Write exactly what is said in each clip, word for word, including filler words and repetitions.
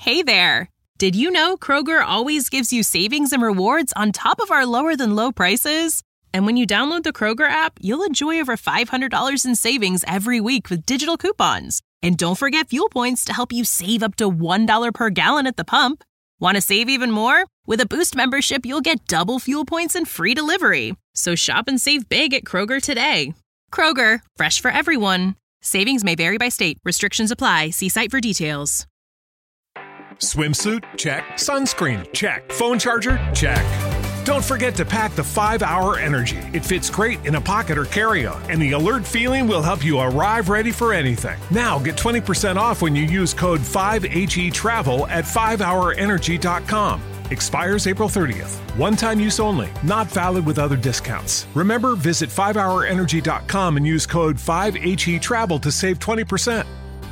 Hey there! Did you know Kroger always gives you savings and rewards on top of our lower-than-low prices? And when you download the Kroger app, you'll enjoy over five hundred dollars in savings every week with digital coupons. And don't forget fuel points to help you save up to one dollar per gallon at the pump. Want to save even more? With a Boost membership, you'll get double fuel points and free delivery. So shop and save big at Kroger today. Kroger, fresh for everyone. Savings may vary by state. Restrictions apply. See site for details. Swimsuit? Check. Sunscreen? Check. Phone charger? Check. Don't forget to pack the five hour Energy. It fits great in a pocket or carry-on, and the alert feeling will help you arrive ready for anything. Now get twenty percent off when you use code five H E travel at five hour energy dot com. Expires April thirtieth. One-time use only. Not valid with other discounts. Remember, visit five hour energy dot com and use code five H E travel to save twenty percent.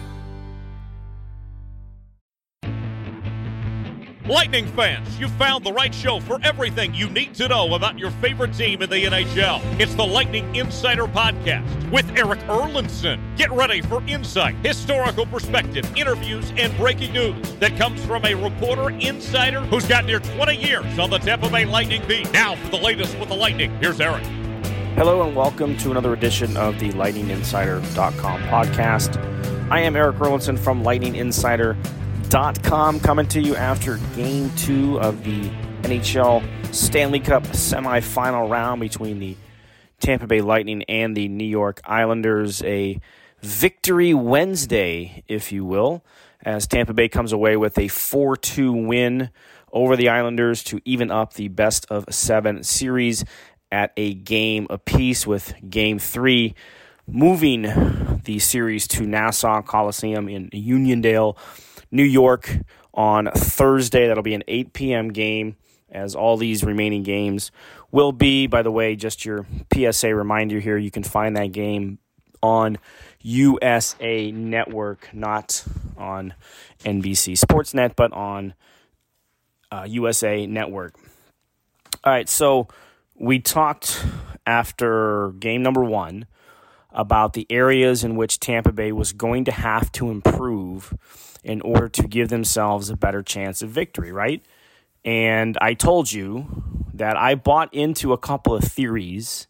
Lightning fans, you found the right show for everything you need to know about your favorite team in the N H L. It's the Lightning Insider Podcast with Eric Erlinson. Get ready for insight, historical perspective, interviews, and breaking news that comes from a reporter insider who's got near twenty years on the Tampa Bay Lightning beat. Now for the latest with the Lightning, here's Eric. Hello and welcome to another edition of the lightning insider dot com podcast. I am Eric Erlinson from lightning insider dot com, coming to you after Game two of the N H L Stanley Cup semifinal round between the Tampa Bay Lightning and the New York Islanders. A victory Wednesday, if you will, as Tampa Bay comes away with a four two win over the Islanders to even up the best of seven series at a game apiece, with Game three moving the series to Nassau Coliseum in Uniondale, New York on Thursday. That'll be an eight p.m. game, as all these remaining games will be. By the way, just your P S A reminder here, you can find that game on U S A Network, not on N B C Sportsnet, but on uh, U S A Network. All right, so we talked after game number one about the areas in which Tampa Bay was going to have to improve in order to give themselves a better chance of victory, right? And I told you that I bought into a couple of theories,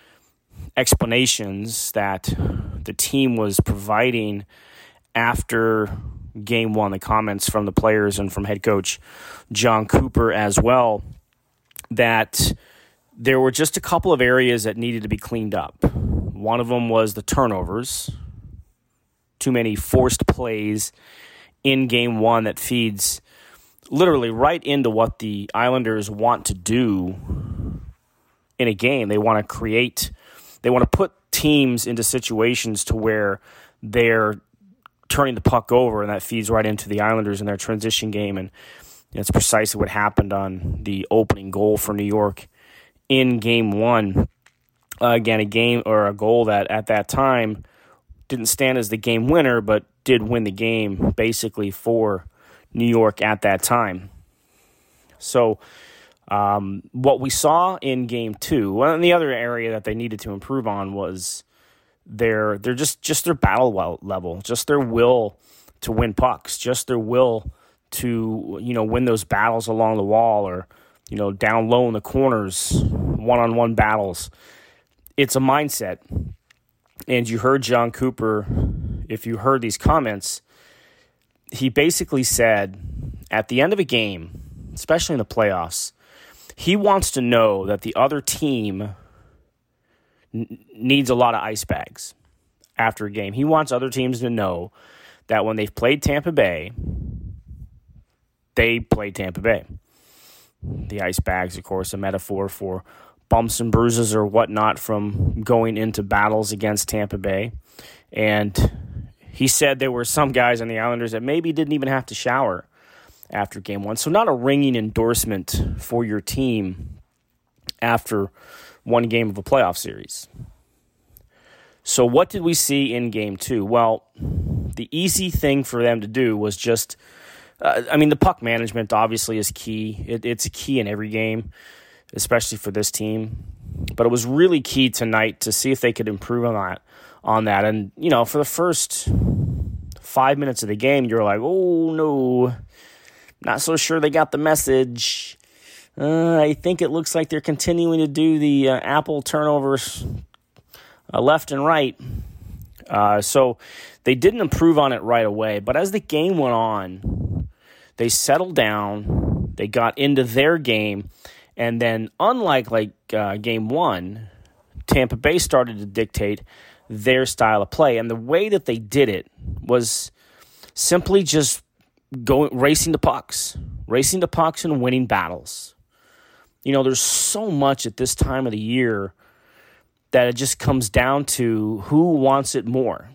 explanations that the team was providing after game one, the comments from the players and from head coach Jon Cooper as well, that there were just a couple of areas that needed to be cleaned up. One of them was the turnovers, too many forced plays in game one that feeds literally right into what the Islanders want to do in a game. They want to create, they want to put teams into situations to where they're turning the puck over, and that feeds right into the Islanders in their transition game. And that's precisely what happened on the opening goal for New York in game one. Uh, again, a game or a goal that at that time didn't stand as the game winner, but did win the game basically for New York at that time. So um, what we saw in game two, well, and the other area that they needed to improve on was their their just just their battle level, just their will to win pucks, just their will to, you know, win those battles along the wall, or, you know, down low in the corners, one-on-one battles. It's a mindset. And you heard Jon Cooper, if you heard these comments, he basically said at the end of a game, especially in the playoffs, he wants to know that the other team n- needs a lot of ice bags after a game. He wants other teams to know that when they've played Tampa Bay, they played Tampa Bay. The ice bags, of course, a metaphor for bumps and bruises or whatnot from going into battles against Tampa Bay. And he said there were some guys on the Islanders that maybe didn't even have to shower after game one. So not a ringing endorsement for your team after one game of a playoff series. So what did we see in game two? Well, the easy thing for them to do was just, uh, I mean, the puck management obviously is key. It, it's a key in every game, especially for this team. But it was really key tonight to see if they could improve on that. On that, and you know, for the first five minutes of the game, you're like, "Oh no, Not so sure they got the message. Uh, I think it looks like they're continuing to do the uh, Apple turnovers uh, left and right. Uh, so they didn't improve on it right away. But as the game went on, they settled down. They got into their game. And then, unlike like uh, game one, Tampa Bay started to dictate their style of play. And the way that they did it was simply just going racing the pucks, racing the pucks and winning battles. You know, there's so much at this time of the year that it just comes down to who wants it more.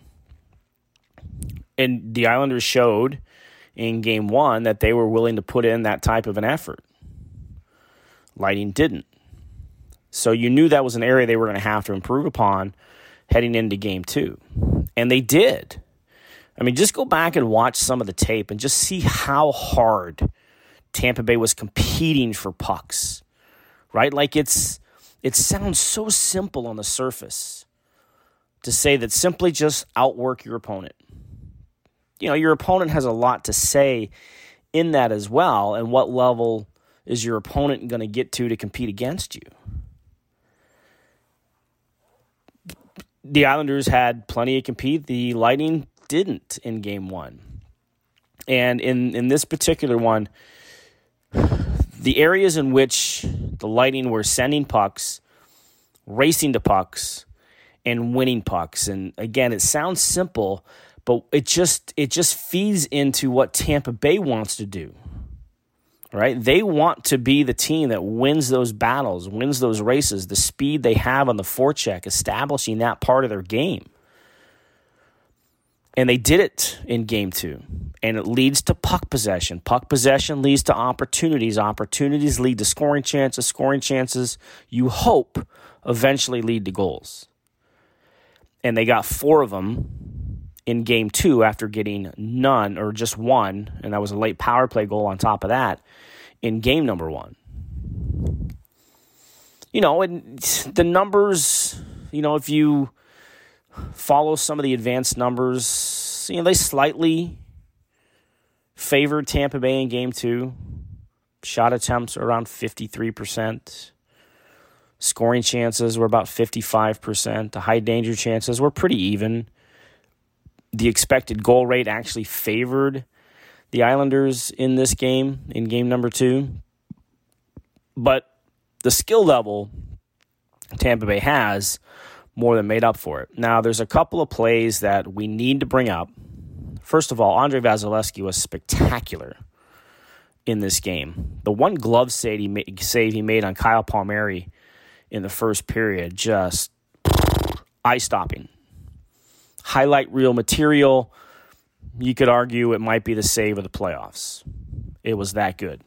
And the Islanders showed in game one that they were willing to put in that type of an effort. Lightning didn't. So you knew that was an area they were going to have to improve upon heading into game two. And they did. I mean, just go back and watch some of the tape and just see how hard Tampa Bay was competing for pucks, right? Like it's, it sounds so simple on the surface to say that simply just outwork your opponent. You know, your opponent has a lot to say in that as well, and what level is your opponent going to get to to compete against you? The Islanders had plenty of compete. The Lightning didn't in game one. And in, in this particular one, the areas in which the Lightning were sending pucks, racing to pucks, and winning pucks. And again, it sounds simple, but it just it just feeds into what Tampa Bay wants to do. Right? They want to be the team that wins those battles, wins those races, the speed they have on the forecheck, establishing that part of their game. And they did it in game two. And it leads to puck possession. Puck possession leads to opportunities. Opportunities lead to scoring chances. Scoring chances, you hope, eventually lead to goals. And they got four of them in game two after getting none, or just one, and that was a late power play goal on top of that, in game number one. You know, and the numbers, you know, if you follow some of the advanced numbers, you know, they slightly favored Tampa Bay in game two. Shot attempts are around fifty-three percent. Scoring chances were about fifty-five percent. The high danger chances were pretty even. The expected goal rate actually favored the Islanders in this game, in game number two. But the skill level Tampa Bay has more than made up for it. Now, there's a couple of plays that we need to bring up. First of all, Andrei Vasilevskiy was spectacular in this game. The one glove save he made, save he made on Kyle Palmieri in the first period, just eye-stopping. Highlight reel material. You could argue it might be the save of the playoffs. It was that good.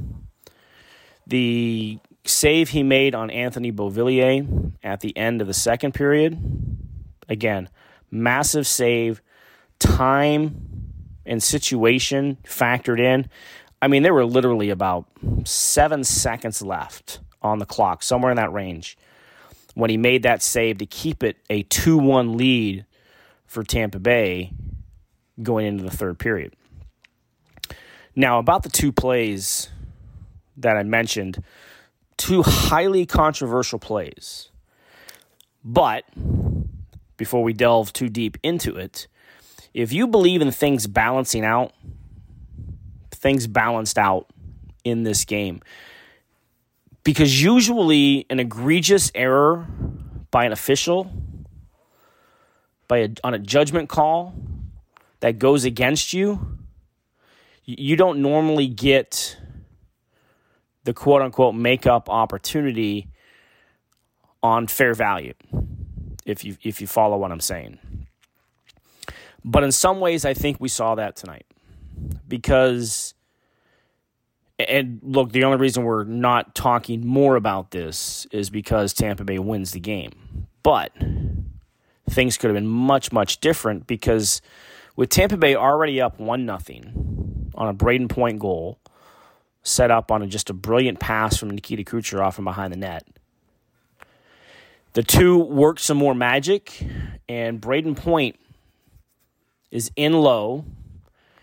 The save he made on Anthony Beauvillier at the end of the second period, again, massive save, time and situation factored in. I mean, there were literally about seven seconds left on the clock, somewhere in that range, when he made that save to keep it a two one lead for Tampa Bay going into the third period. Now, about the two plays that I mentioned, two highly controversial plays. But before we delve too deep into it, if you believe in things balancing out, things balanced out in this game. Because usually an egregious error by an official, by a, on a judgment call that goes against you, you don't normally get the quote-unquote make-up opportunity on fair value, if you if you follow what I'm saying. But in some ways, I think we saw that tonight. Because, and look, the only reason we're not talking more about this is because Tampa Bay wins the game. But things could have been much, much different, because with Tampa Bay already up one nothing on a Braden Point goal, set up on a, just a brilliant pass from Nikita Kucherov from behind the net, the two work some more magic, and Braden Point is in low.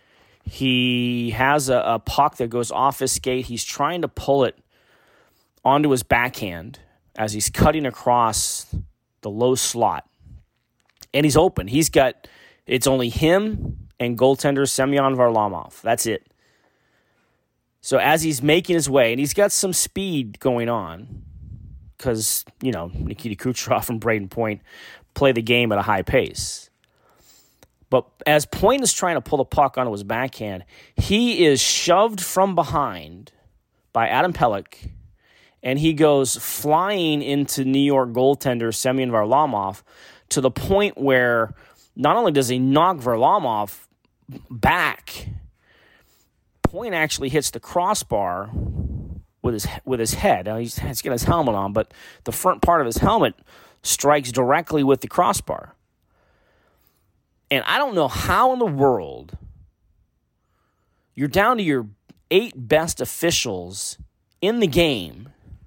He has a, a puck that goes off his skate. He's trying to pull it onto his backhand as he's cutting across the low slot. And he's open. He's got, it's only him and goaltender Semyon Varlamov. That's it. So as he's making his way, and he's got some speed going on, because, you know, Nikita Kucherov and Brayden Point play the game at a high pace. But as Point is trying to pull the puck onto his backhand, he is shoved from behind by Adam Pelech, and he goes flying into New York goaltender Semyon Varlamov to the point where not only does he knock Varlamov back, Point actually hits the crossbar with his with his head. Now he's, he's got his helmet on, but the front part of his helmet strikes directly with the crossbar. And I don't know how in the world you're down to your eight best officials in the game.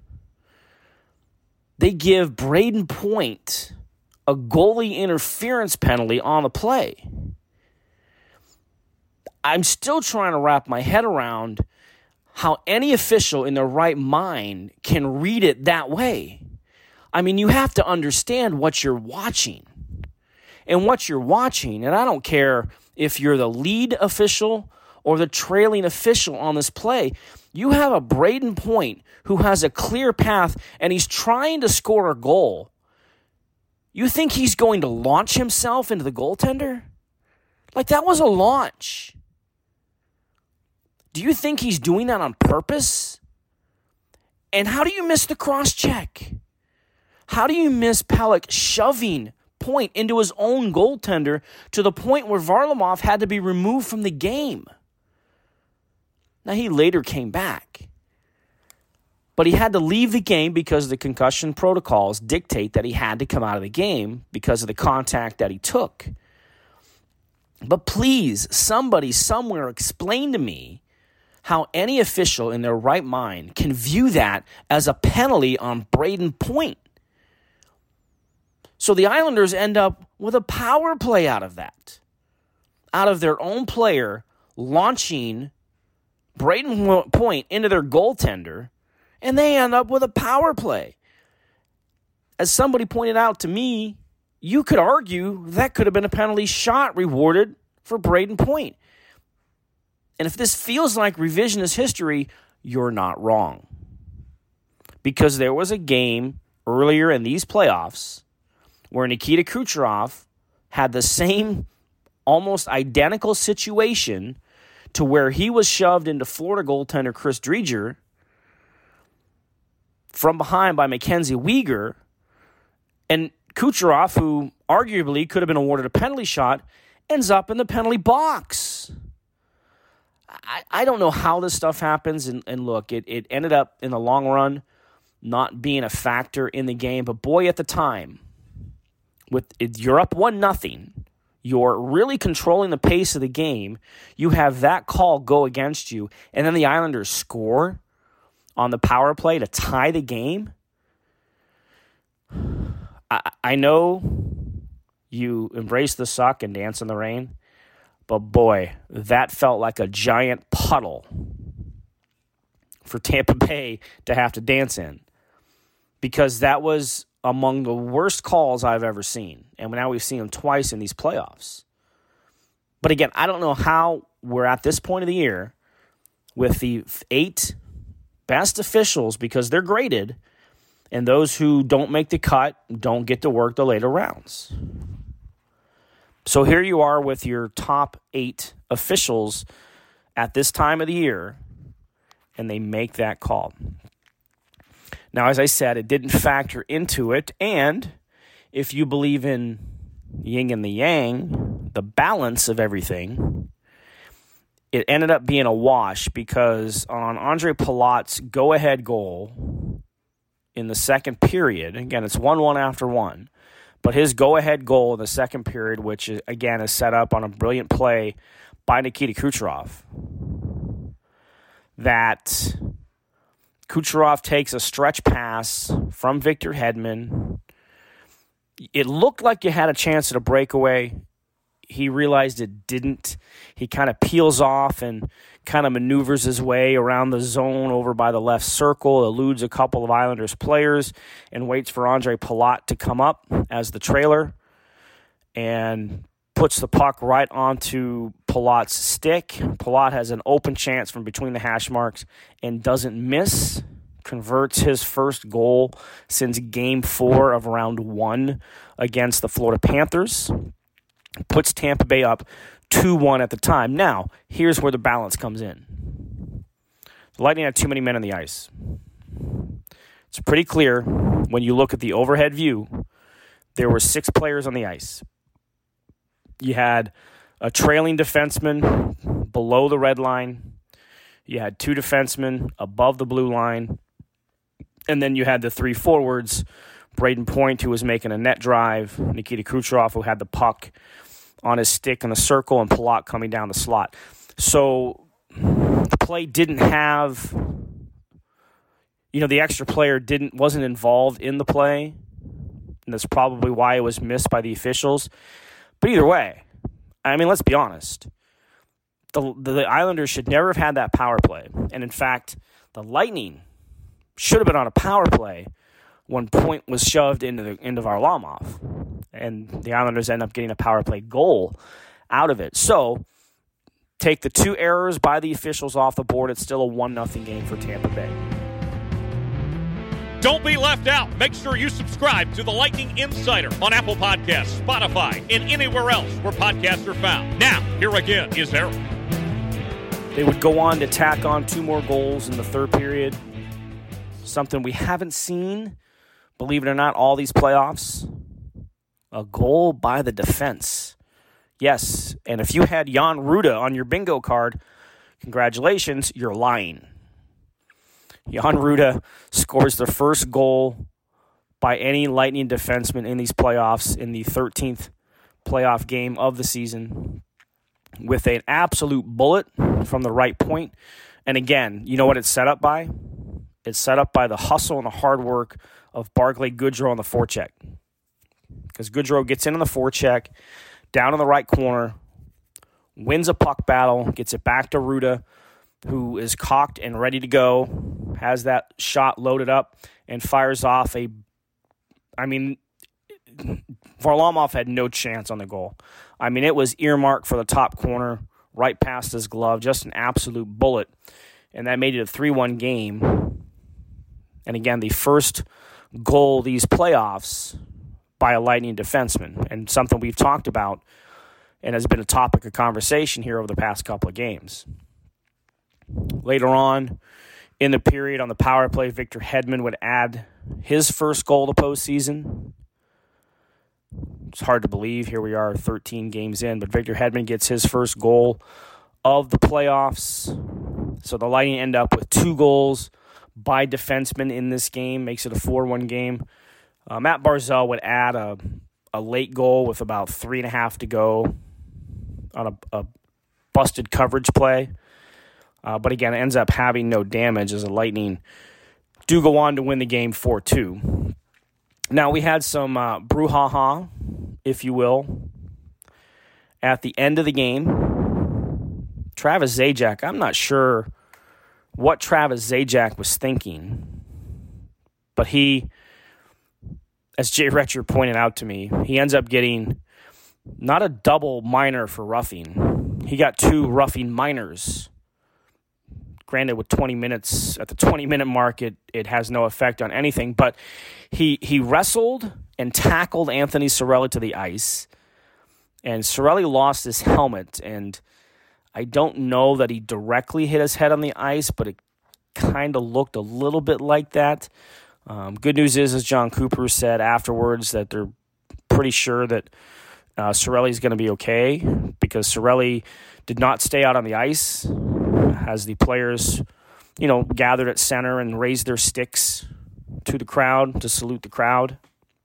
They give Brayden Point a goalie interference penalty on the play. I'm still trying to wrap my head around how any official in their right mind can read it that way. I mean, you have to understand what you're watching. And what you're watching, and I don't care if you're the lead official or the trailing official on this play, you have a Brayden Point who has a clear path and he's trying to score a goal. You think he's going to launch himself into the goaltender? Like, that was a launch. Do you think he's doing that on purpose? And how do you miss the cross-check? How do you miss Pelech shoving Point into his own goaltender to the point where Varlamov had to be removed from the game? Now, he later came back, but he had to leave the game because the concussion protocols dictate that he had to come out of the game because of the contact that he took. But please, somebody somewhere explain to me how any official in their right mind can view that as a penalty on Brayden Point. So the Islanders end up with a power play out of that. Out of their own player launching Brayden Point into their goaltender, and they end up with a power play. As somebody pointed out to me, you could argue that could have been a penalty shot rewarded for Brayden Point. And if this feels like revisionist history, you're not wrong. Because there was a game earlier in these playoffs where Nikita Kucherov had the same almost identical situation to where he was shoved into Florida goaltender Chris Driedger from behind by Mackenzie Weegar, and Kucherov, who arguably could have been awarded a penalty shot, ends up in the penalty box. I, I don't know how this stuff happens, and, and look, it, it ended up in the long run not being a factor in the game, but boy, at the time, with you're up one nothing, you're really controlling the pace of the game, you have that call go against you, and then the Islanders score on the power play to tie the game. I, I know you embrace the suck and dance in the rain, but boy, that felt like a giant puddle for Tampa Bay to have to dance in, because that was among the worst calls I've ever seen. And now we've seen them twice in these playoffs. But again, I don't know how we're at this point of the year with the eight best officials, because they're graded, and those who don't make the cut don't get to work the later rounds. So here you are with your top eight officials at this time of the year, and they make that call. Now, as I said, it didn't factor into it, and if you believe in yin and the yang, the balance of everything, it ended up being a wash, because on Andre Palat's go-ahead goal in the second period, again, it's one one after one, but his go-ahead goal in the second period, which, is, again, is set up on a brilliant play by Nikita Kucherov, that Kucherov takes a stretch pass from Victor Hedman. It looked like you had a chance at a breakaway. he realized it didn't. He kind of peels off and kind of maneuvers his way around the zone over by the left circle, eludes a couple of Islanders players, and waits for Andre Palat to come up as the trailer, and puts the puck right onto Palat's stick. Palat has an open chance from between the hash marks and doesn't miss. Converts his first goal since game four of round one against the Florida Panthers. Puts Tampa Bay up two one at the time. Now, here's where the balance comes in. The Lightning had too many men on the ice. It's pretty clear when you look at the overhead view, there were six players on the ice. You had a trailing defenseman below the red line. You had two defensemen above the blue line. And then you had the three forwards, Braden Point, who was making a net drive, Nikita Kucherov, who had the puck on his stick in the circle, and Palat coming down the slot. So the play didn't have, you know, the extra player didn't wasn't involved in the play, and that's probably why it was missed by the officials. But either way, I mean, let's be honest. The, the Islanders should never have had that power play. And in fact, the Lightning should have been on a power play when Point was shoved into the into Varlamov. And the Islanders end up getting a power play goal out of it. So, take the two errors by the officials off the board. It's still a one nothing game for Tampa Bay. Don't be left out. Make sure you subscribe to the Lightning Insider on Apple Podcasts, Spotify, and anywhere else where podcasts are found. Now, here again is Eric. They would go on to tack on two more goals in the third period. Something we haven't seen, believe it or not, all these playoffs. A goal by the defense. Yes, and if you had Jan Rutta on your bingo card, congratulations, you're lying. Jan Rutta scores the first goal by any Lightning defenseman in these playoffs in the thirteenth playoff game of the season with an absolute bullet from the right point. And again, you know what it's set up by? It's set up by the hustle and the hard work of Barclay Goodrow on the forecheck. Because Goodrow gets in on the forecheck, down in the right corner, wins a puck battle, gets it back to Rutta, who is cocked and ready to go, has that shot loaded up, and fires off a, I mean, Varlamov had no chance on the goal. I mean, it was earmarked for the top corner, right past his glove, just an absolute bullet. And that made it a three one game. And again, the first goal these playoffs by a Lightning defenseman, and something we've talked about and has been a topic of conversation here over the past couple of games. Later on in the period on the power play, Victor Hedman would add his first goal to postseason. It's hard to believe. Here we are thirteen games in, but Victor Hedman gets his first goal of the playoffs. So the Lightning end up with two goals by defensemen in this game, makes it a four one game. Uh, Matt Barzal would add a, a late goal with about three and a half to go on a, a busted coverage play. Uh, but again, it ends up having no damage as the Lightning do go on to win the game four two. Now, we had some uh, brouhaha, if you will, at the end of the game. Travis Zajac, I'm not sure what Travis Zajac was thinking, but he, as Jay Retcher pointed out to me, he ends up getting not a double minor for roughing. He got two roughing minors. Granted, with twenty minutes, at the twenty-minute mark, it, it has no effect on anything. But he he wrestled and tackled Anthony Cirelli to the ice. And Cirelli lost his helmet. And I don't know that he directly hit his head on the ice, but it kind of looked a little bit like that. Um, good news is, as John Cooper said afterwards, that they're pretty sure that uh, Cirelli is going to be okay, because Cirelli did not stay out on the ice as the players, you know, gathered at center and raised their sticks to the crowd to salute the crowd.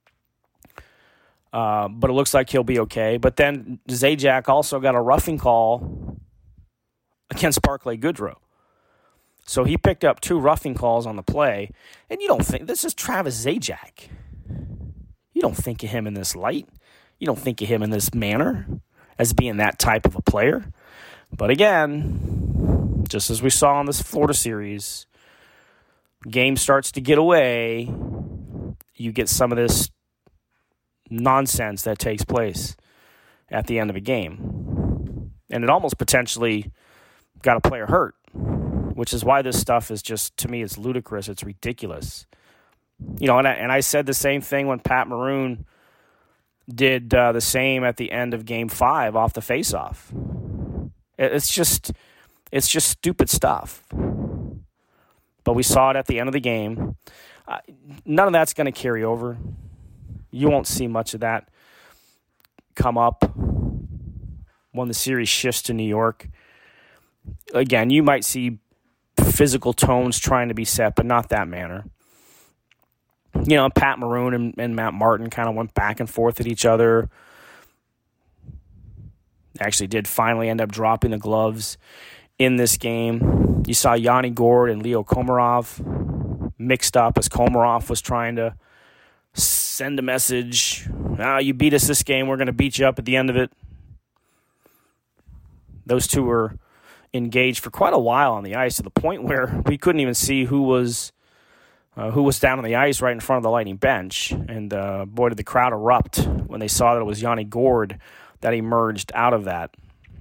Uh, but it looks like he'll be okay. But then Zajac also got a roughing call against Barclay Goodrow. So he picked up two roughing calls on the play. And you don't think, this is Travis Zajac. You don't think of him in this light. You don't think of him in this manner as being that type of a player. But again, just as we saw in this Florida series, game starts to get away, you get some of this nonsense that takes place at the end of a game. And it almost potentially got a player hurt, which is why this stuff is just, to me, it's ludicrous. It's ridiculous. You know, and I, and I said the same thing when Pat Maroon did uh, the same at the end of Game Five off the faceoff. It's just, it's just stupid stuff. But we saw it at the end of the game. Uh, none of that's going to carry over. You won't see much of that come up when the series shifts to New York. Again, you might see physical tones trying to be set, but not that manner. You know, Pat Maroon and, and Matt Martin kind of went back and forth at each other. Actually did finally end up dropping the gloves in this game. You saw Yanni Gourde and Leo Komarov mixed up as Komarov was trying to send a message. Ah, you beat us this game, we're going to beat you up at the end of it. Those two were engaged for quite a while on the ice to the point where we couldn't even see who was uh, who was down on the ice right in front of the Lightning bench. And uh, boy, did the crowd erupt when they saw that it was Yanni Gourde that emerged out of that.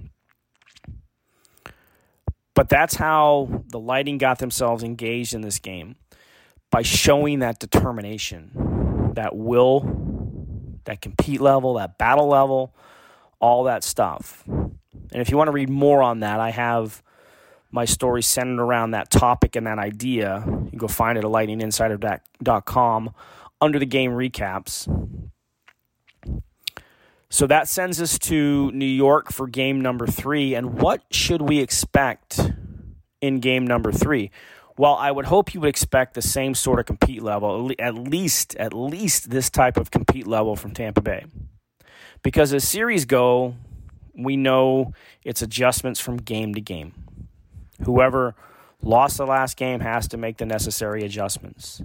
But that's how the Lightning got themselves engaged in this game, by showing that determination, that will, that compete level, that battle level, all that stuff. And if you want to read more on that, I have my story centered around that topic and that idea. You can go find it at lightning insider dot com under the game recaps. So that sends us to New York for game number three. And what should we expect in game number three? Well, I would hope you would expect the same sort of compete level, at least, at least this type of compete level from Tampa Bay. Because as series go, we know it's adjustments from game to game. Whoever lost the last game has to make the necessary adjustments.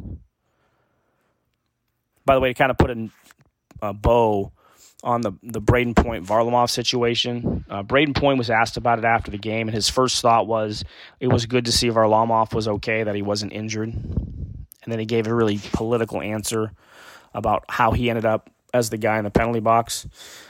By the way, to kind of put a, a bow on the, the Braden Point-Varlamov situation, uh, Braden Point was asked about it after the game, and his first thought was it was good to see Varlamov was okay, that he wasn't injured. And then he gave a really political answer about how he ended up as the guy in the penalty box.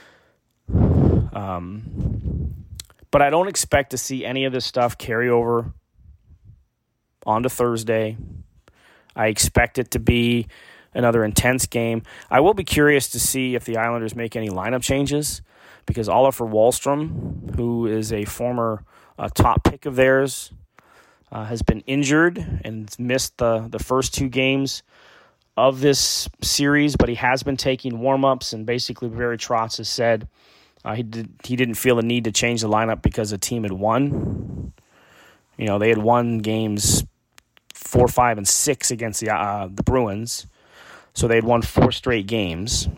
Um, but I don't expect to see any of this stuff carry over onto Thursday. I expect it to be another intense game. I will be curious to see if the Islanders make any lineup changes, because Oliver Wahlstrom, who is a former uh, top pick of theirs, uh, has been injured and missed the, the first two games of this series, but he has been taking warm-ups, and basically Barry Trotz has said uh, he, did, he didn't feel the need to change the lineup because the team had won. You know, they had won games four, five, and six against the uh, the Bruins. So they had won four straight games.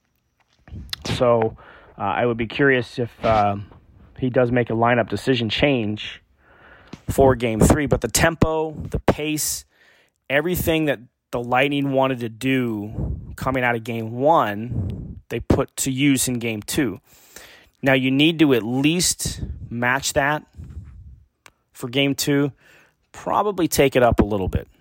So uh, I would be curious if uh, he does make a lineup decision change for game three. But the tempo, the pace, everything that the Lightning wanted to do coming out of game one, they put to use in game two. Now you need to at least match that for game two. Probably take it up a little bit.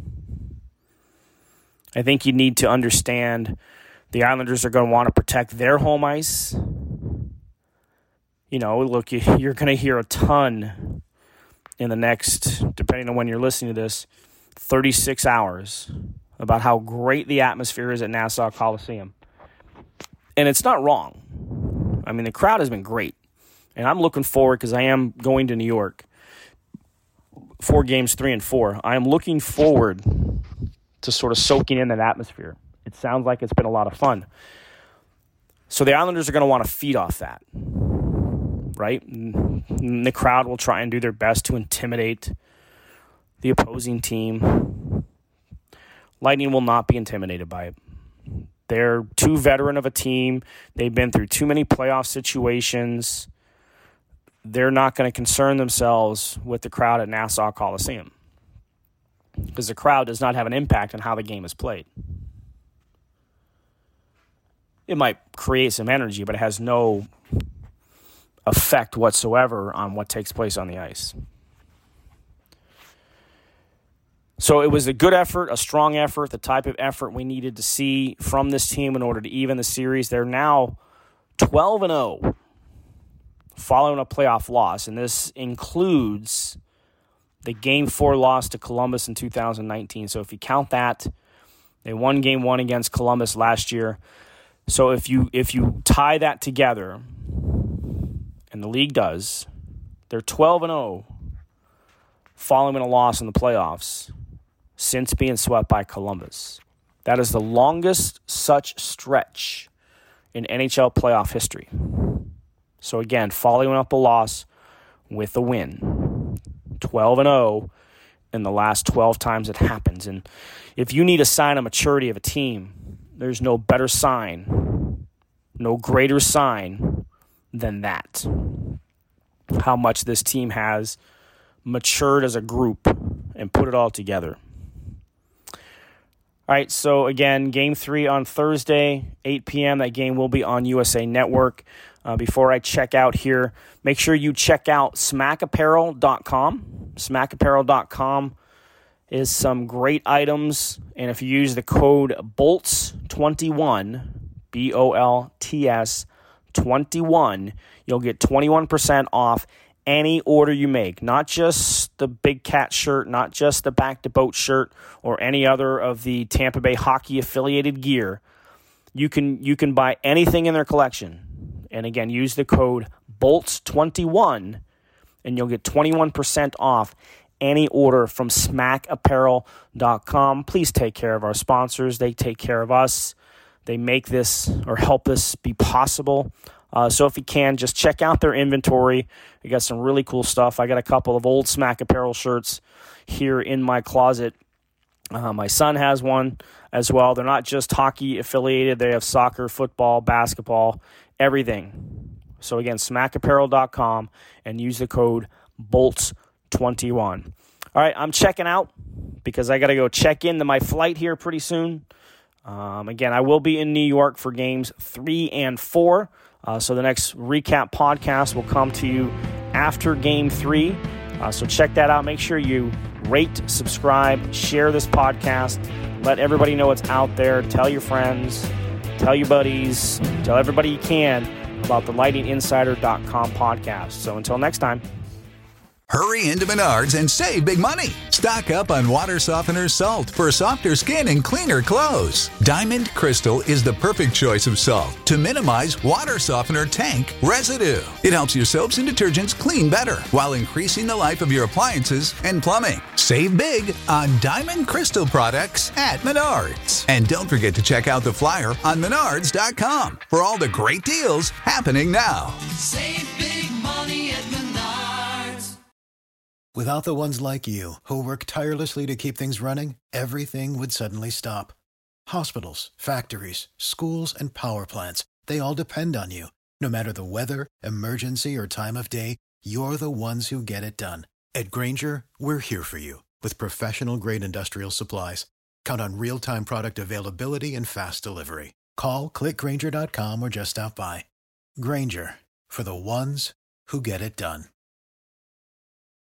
I think you need to understand the Islanders are going to want to protect their home ice. You know, look, you're going to hear a ton in the next, depending on when you're listening to this, thirty-six hours about how great the atmosphere is at Nassau Coliseum. And it's not wrong. I mean, the crowd has been great. And I'm looking forward, because I am going to New York for games three and four. I am looking forward to sort of soaking in that atmosphere. It sounds like it's been a lot of fun. So the Islanders are going to want to feed off that, right? And the crowd will try and do their best to intimidate the opposing team. Lightning will not be intimidated by it. They're too veteran of a team. They've been through too many playoff situations. They're not going to concern themselves with the crowd at Nassau Coliseum, because the crowd does not have an impact on how the game is played. It might create some energy, but it has no effect whatsoever on what takes place on the ice. So it was a good effort, a strong effort, the type of effort we needed to see from this team in order to even the series. They're now twelve and oh following a playoff loss, and this includes the Game four loss to Columbus in two thousand nineteen. So if you count that, they won Game one against Columbus last year. So if you if you tie that together, and the league does, they're twelve and oh following a loss in the playoffs since being swept by Columbus. That is the longest such stretch in N H L playoff history. So again, following up a loss with a win. twelve and oh in the last twelve times it happens. And if you need a sign of maturity of a team, there's no better sign, no greater sign than that. How much this team has matured as a group and put it all together. All right, so again, Game three on Thursday, eight p.m. That game will be on U S A Network. Uh, before I check out here, make sure you check out smack apparel dot com. smack apparel dot com is some great items, and if you use the code B O L T S twenty-one, B O L T S twenty-one, you'll get twenty-one percent off any order you make, not just the Big Cat shirt, not just the Back to Boat shirt, or any other of the Tampa Bay hockey affiliated gear. You can you can buy anything in their collection. And again, use the code B O L T S twenty-one, and you'll get twenty-one percent off any order from smack apparel dot com. Please take care of our sponsors. They take care of us. They make this or help this be possible. Uh, so if you can, just check out their inventory. We got some really cool stuff. I got a couple of old Smack Apparel shirts here in my closet. Uh, my son has one as well. They're not just hockey affiliated. They have soccer, football, basketball, everything. So again, smack apparel dot com and use the code B O L T S twenty-one. All right, I'm checking out because I got to go check into my flight here pretty soon. Um, again, I will be in New York for games three and four. Uh, so the next recap podcast will come to you after game three. Uh, so check that out. Make sure you rate, subscribe, share this podcast. Let everybody know it's out there. Tell your friends, tell your buddies, tell everybody you can about the lightning insider dot com podcast. So until next time. Hurry into Menards and save big money. Stock up on water softener salt for softer skin and cleaner clothes. Diamond Crystal is the perfect choice of salt to minimize water softener tank residue. It helps your soaps and detergents clean better while increasing the life of your appliances and plumbing. Save big on Diamond Crystal products at Menards. And don't forget to check out the flyer on menards dot com for all the great deals happening now. Save big money at Menards. Without the ones like you, who work tirelessly to keep things running, everything would suddenly stop. Hospitals, factories, schools, and power plants, they all depend on you. No matter the weather, emergency, or time of day, you're the ones who get it done. At Grainger, we're here for you with professional-grade industrial supplies. Count on real-time product availability and fast delivery. Call, click grainger dot com, or just stop by. Grainger, for the ones who get it done.